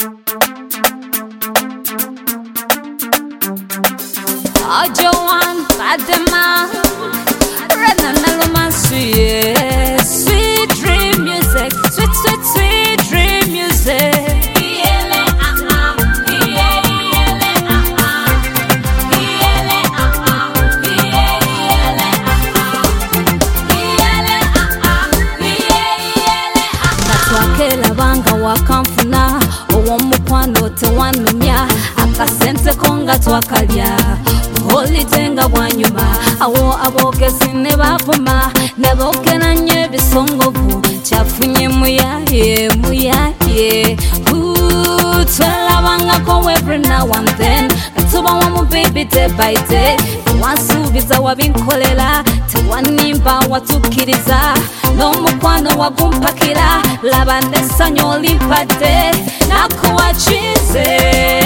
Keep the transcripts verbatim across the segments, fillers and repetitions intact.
Ojowan Adema Renana Lumansuye. Sweet dream music, sweet, sweet, sweet dream music. Natwakela banga wakamfuna owo mukwano tewanumya akasente konga twakalya olitenga bwanyuma awo abogezi ne bavuma ne bogeranye ebisongovu kyafunye muyaye muyaye twalabangako every now and then tuba wamu baby day by day wansubiza wabinkolela tewanimba watukiriza n'omukwano wagumpakira laba nesanyo olimpade nakuwachize.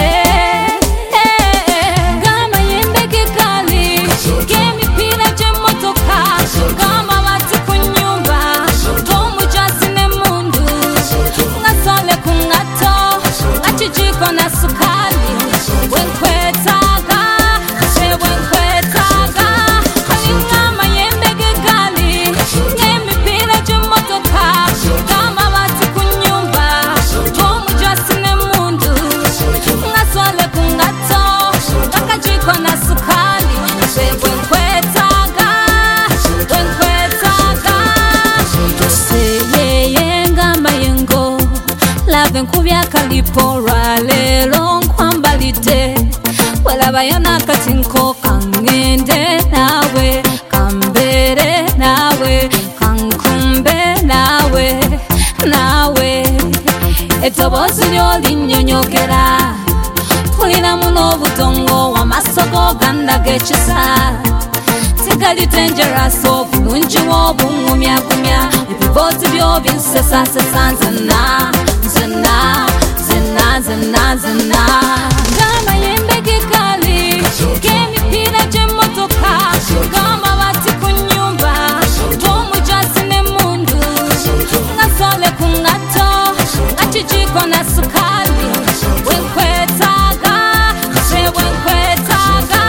Nkubya kalipora lelo nkwambalide welabayona kati nkoka ngende nawe kambere nawe kankumbe nawe nawe etobozi lyolinyonyogera tulina muno obutongo wamasogo gandagekisa sigali dangerous obulungi w'obungumyagumya ebivoti byo binsesasesa nzena Zana, zana, zana, zana. Gama yembege kali, gemi pira jemotoka. Gama wati kunyumba, tomu jasine mundu. Ngasole kungato, achijiko na sukali. Wenkwetaga, se wenkwetaga.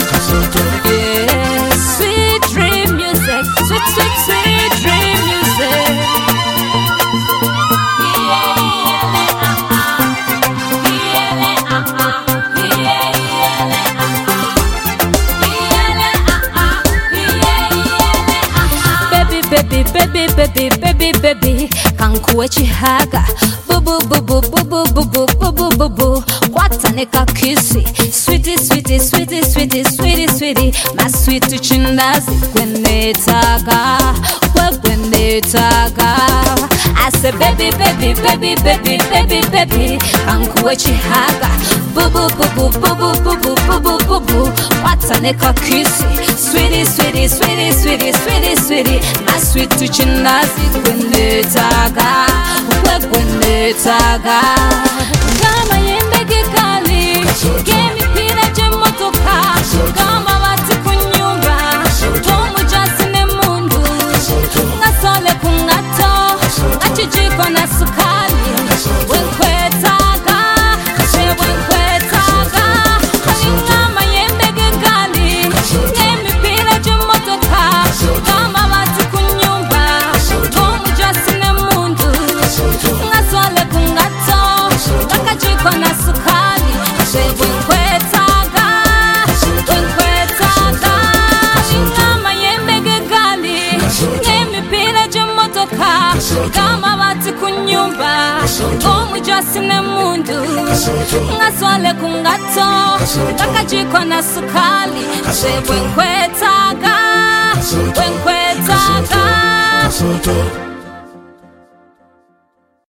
Yeah, sweet dream music, sweet, sweet, sweet dream music. Baby, baby, baby, baby, baby, kankuwe chihaga. Bubu, bubu, bubu, bubu, bubu, bubu. Kwataneka kisi. Sweetie, sweetie, sweetie, sweetie, sweetie, sweetie. My sweet chindazi kwenetaga, kwenetaga. I say baby, baby, baby, baby, baby, baby, kankuwe chihaga. Bubu, bubu, bubu, bubu, bubu, bubu. Kwataneka kisi. Sweetie, sweetie, sweetie, sweetie, sweetie, sweetie. My sweet chindazi kwenetaga, kwenetaga. Gama yembege kali, gemi pira jemotoka. Gama wati kunyumba, tomu jasine mundu. Ngasole kungato, achijiko na sukali. Wenkwetaga, se wenkwetaga. Kalingama yembege kali, gemi pira jemotoka. Gama wati kunyumba, tomu jasine mundu. Ngasole kungato, akajiko na sukali. Se wenkwetaga, wenkwetaga. Kalingama yembege kali, gemi pira jemotoka. Gama wati kunyumba, tomu jasine mundu. Ngasole kungato, akajiko na sukali. Se wenkwetaga, wenkwetaga.